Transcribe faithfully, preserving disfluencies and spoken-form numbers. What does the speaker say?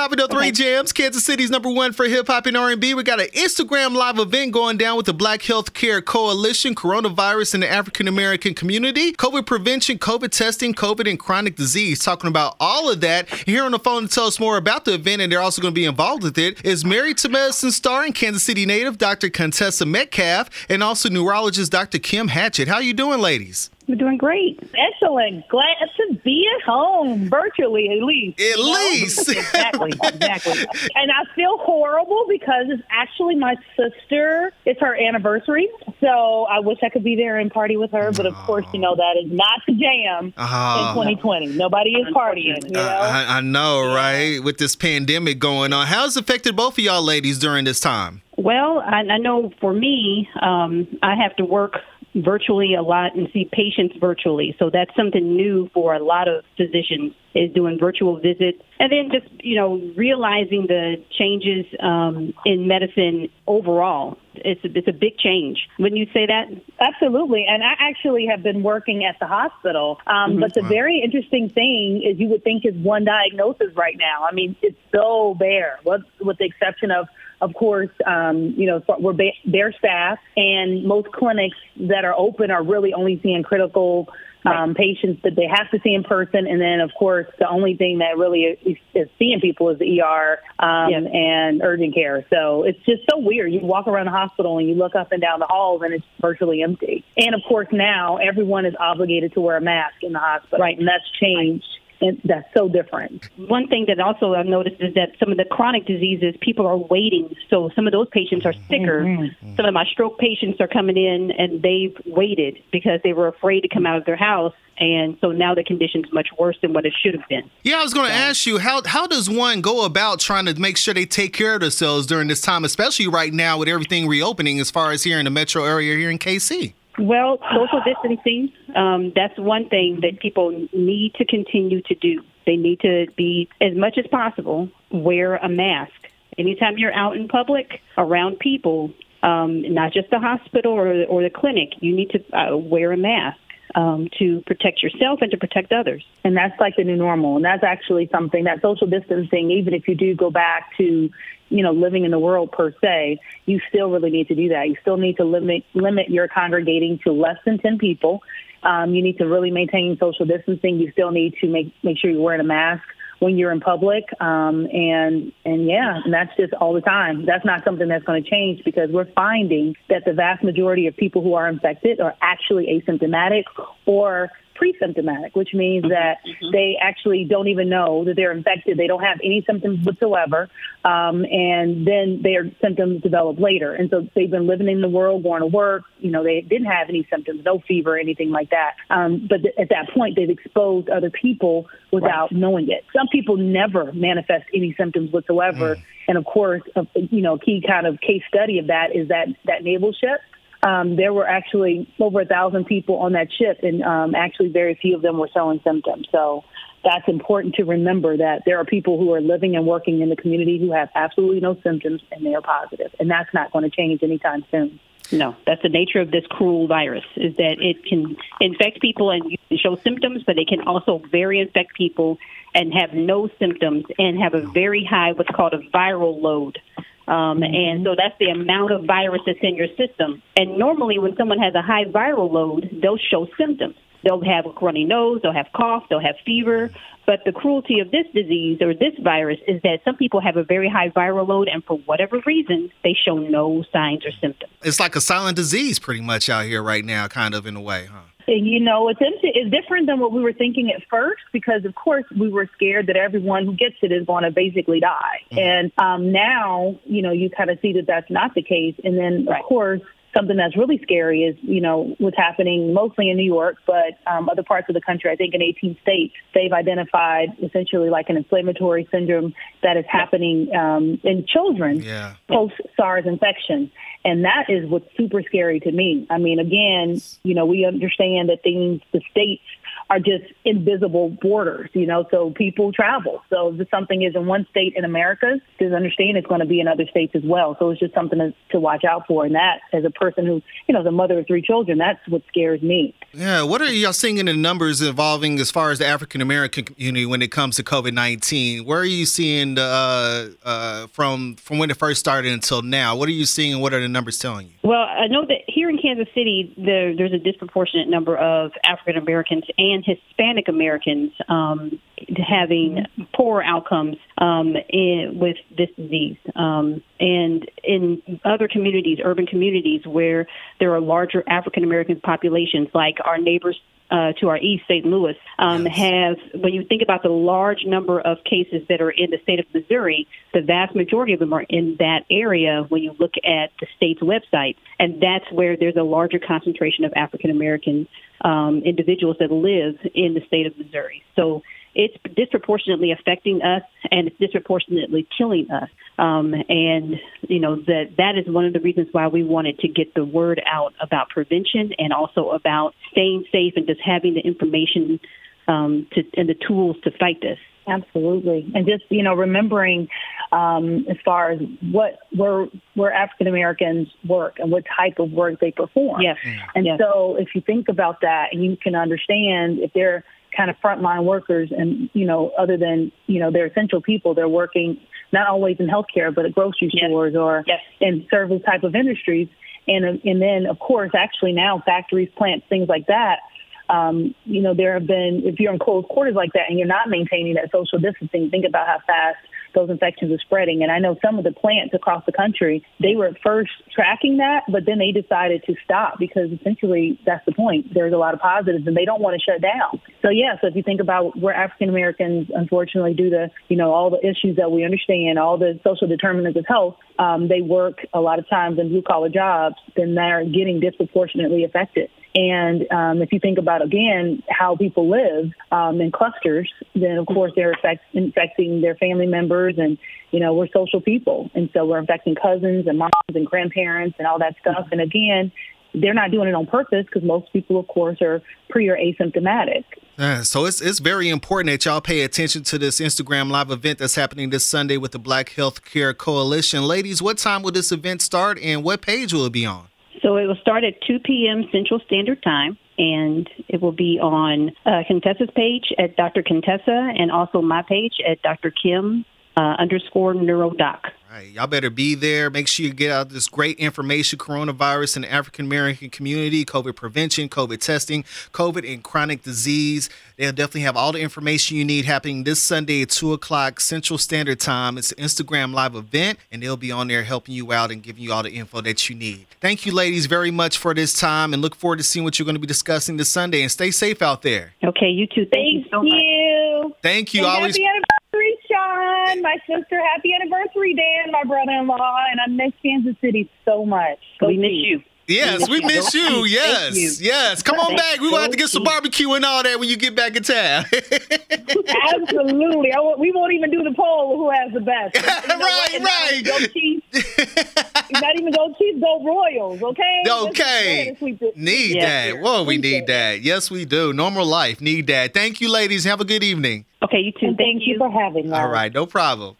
five oh three Jams, Kansas City's number one for hip-hop and R and B. We got an Instagram live event going down with the Black Healthcare Coalition, coronavirus in the African-American community, COVID prevention, COVID testing, COVID and chronic disease. Talking about all of that. Here on the phone to tell us more about the event, and they're also going to be involved with it, is Married to Medicine star and Kansas City native Doctor Contessa Metcalf, and also neurologist Doctor Kim Hatchett. How you doing, ladies? We're doing great. Excellent. Glad to be at home, virtually at least. At least. Exactly, exactly. And I feel horrible because it's actually my sister. It's her anniversary. So I wish I could be there and party with her. But of course, you know, that is not the jam Oh. in twenty twenty. Nobody is partying, you know? Uh, I, I know, right? With this pandemic going on. How's it affected both of y'all ladies during this time? Well, I, I know for me, um, I have to work virtually a lot and see patients virtually. So that's something new for a lot of physicians, is doing virtual visits. And then just, you know, realizing the changes um, in medicine overall. It's a, it's a big change. Wouldn't you say that? Absolutely. And I actually have been working at the hospital. Um, mm-hmm. But the very interesting thing is you would think is one diagnosis right now. I mean, it's so bare, with, with the exception of Of course, um, you know, we're ba- bare staff, and most clinics that are open are really only seeing critical um, patients that they have to see in person. And then, of course, the only thing that really is, is seeing people is the E R um, yeah. and urgent care. So it's just so weird. You walk around the hospital and you look up and down the halls and it's virtually empty. And, of course, now everyone is obligated to wear a mask in the hospital. Right. And that's changed. And that's so different. One thing that also I've noticed is that some of the chronic diseases, people are waiting. So some of those patients are sicker. Mm-hmm. Some of my stroke patients are coming in and they've waited because they were afraid to come out of their house. And so now the condition's much worse than what it should have been. Yeah, I was going to so. ask you, how how does one go about trying to make sure they take care of themselves during this time, especially right now with everything reopening as far as here in the metro area here in K C? Well, social distancing, um, that's one thing that people need to continue to do. They need to be, as much as possible, wear a mask. Anytime you're out in public, around people, um, not just the hospital or, or the clinic, you need to uh, wear a mask um, to protect yourself and to protect others. And that's like the new normal. And that's actually something, that social distancing, even if you do go back to, you know, living in the world per se, you still really need to do that. You still need to limit limit your congregating to less than ten people. Um, you need to really maintain social distancing. You still need to make make sure you're wearing a mask when you're in public. Um, and, and yeah, and that's just all the time. That's not something that's going to change because we're finding that the vast majority of people who are infected are actually asymptomatic or pre-symptomatic, which means that mm-hmm. they actually don't even know that they're infected. They don't have any symptoms whatsoever. Um, and then their symptoms develop later. And so they've been living in the world, going to work. You know, they didn't have any symptoms, no fever, anything like that. Um, but th- at that point, they've exposed other people without right. knowing it. Some people never manifest any symptoms whatsoever. Mm. And of course, a, you know, a key kind of case study of that is that, that naval ship. Um, there were actually over a thousand people on that ship, and um, actually very few of them were showing symptoms. So that's important to remember, that there are people who are living and working in the community who have absolutely no symptoms, and they are positive. And that's not going to change anytime soon. No, that's the nature of this cruel virus, is that it can infect people and show symptoms, but it can also very infect people and have no symptoms and have a very high, what's called a viral load. Um, and so that's the amount of virus that's in your system. And normally when someone has a high viral load, they'll show symptoms. They'll have a runny nose, they'll have cough, they'll have fever. But the cruelty of this disease or this virus is that some people have a very high viral load, and for whatever reason, they show no signs or symptoms. It's like a silent disease pretty much out here right now, kind of in a way, huh? You know, it's it's different than what we were thinking at first, because, of course, we were scared that everyone who gets it is going to basically die. Mm-hmm. And um, now, you know, you kind of see that that's not the case. And then, right. of course, something that's really scary is, you know, what's happening mostly in New York, but um, other parts of the country. I think in eighteen states, they've identified essentially like an inflammatory syndrome that is happening um, in children yeah. post-SARS infection. And that is what's super scary to me. I mean, again, you know, we understand that things, the states are just invisible borders, you know, so people travel. So if something is in one state in America, just understand it's going to be in other states as well. So it's just something to, to watch out for. And that, as a person who, you know, is a mother of three children, that's what scares me. Yeah, what are y'all seeing in the numbers involving as far as the African-American community when it comes to COVID nineteen? Where are you seeing the, uh, uh, from from when it first started until now? What are you seeing and what are the numbers telling you? Well, I know that here in Kansas City, there, there's a disproportionate number of African-Americans and Hispanic Americans um, having poor outcomes um, in, with this disease. Um, and in other communities, urban communities, where there are larger African-American populations, like our neighbors Uh, to our east, Saint Louis, um, yes. have, when you think about the large number of cases that are in the state of Missouri, the vast majority of them are in that area when you look at the state's website. And that's where there's a larger concentration of African-American um, individuals that live in the state of Missouri. So it's disproportionately affecting us, and it's disproportionately killing us. Um, and, you know, that that is one of the reasons why we wanted to get the word out about prevention and also about staying safe and just having the information um, to, and the tools to fight this. Absolutely. And just, you know, remembering um, as far as what where where African Americans work and what type of work they perform. Yes. And yes. so if you think about that, and you can understand if they're kind of frontline workers and, you know, other than, you know, they're essential people, they're working not always in healthcare, but at grocery yes. stores or yes. in service type of industries. And, and then, of course, actually now factories, plants, things like that. Um, you know, there have been, if you're in close quarters like that and you're not maintaining that social distancing, think about how fast those infections are spreading. And I know some of the plants across the country, they were at first tracking that, but then they decided to stop because essentially that's the point. There's a lot of positives and they don't want to shut down. So, yeah, so if you think about where African Americans, unfortunately, due to, you know, all the issues that we understand, all the social determinants of health, um, they work a lot of times in blue collar jobs, then they're getting disproportionately affected. And um, if you think about, again, how people live um, in clusters, then, of course, they're affect- infecting their family members. And, you know, we're social people. And so we're infecting cousins and moms and grandparents and all that stuff. And, again, they're not doing it on purpose because most people, of course, are pre or asymptomatic. Yeah, so it's it's very important that y'all pay attention to this Instagram Live event that's happening this Sunday with the Black Healthcare Coalition. Ladies, what time will this event start and what page will it be on? So it will start at two p.m. Central Standard Time, and it will be on uh, Contessa's page at Doctor Contessa and also my page at Doctor Kim uh, underscore neurodoc. All right, y'all better be there. Make sure you get out this great information, coronavirus in the African-American community, COVID prevention, COVID testing, COVID and chronic disease. They'll definitely have all the information you need happening this Sunday at two o'clock Central Standard Time. It's an Instagram Live event, and they'll be on there helping you out and giving you all the info that you need. Thank you, ladies, very much for this time, and look forward to seeing what you're going to be discussing this Sunday. And stay safe out there. Okay, you too. Thank, Thank you so much. you. Thank you. And Always. Happy anniversary, Sean. My sister, happy anniversary, Dan, my brother-in-law. And I miss Kansas City so much. Go We miss Chiefs. you. Yes, we miss you. Thank Yes, you. yes. Come on Thank back. We're going to have to you. get some barbecue and all that when you get back in town. Absolutely. I won't, we won't even do the poll of who has the best. You know Right, what? right. Go Chiefs. Not even go Chiefs, go Royals, okay? Let's go ahead Okay. and sweep it. Need Yeah. that. Whoa, we Appreciate need that. Yes, we do. Normal life. Need that. Thank you, ladies. Have a good evening. Okay, you too. And Thank thank you for having us. All right. No problem.